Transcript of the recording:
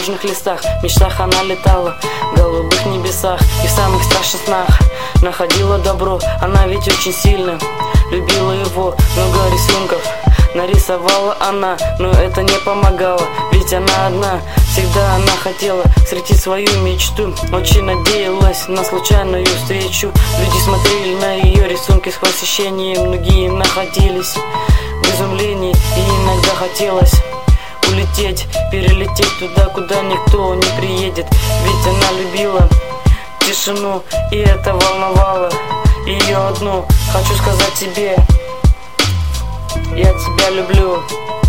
дорожных листах, в мечтах она летала, в голубых небесах и в самых страшных снах находила добро. Она ведь очень сильно любила его, много рисунков нарисовала она, но это не помогало, ведь она одна. Всегда она хотела встретить свою мечту, очень надеялась на случайную встречу. Люди смотрели на ее рисунки с восхищением, многие находились в изумлении, и иногда хотелось улететь, перелететь туда, куда никто не приедет. Ведь она любила тишину, и это волновало ее одну. Хочу сказать тебе, я тебя люблю.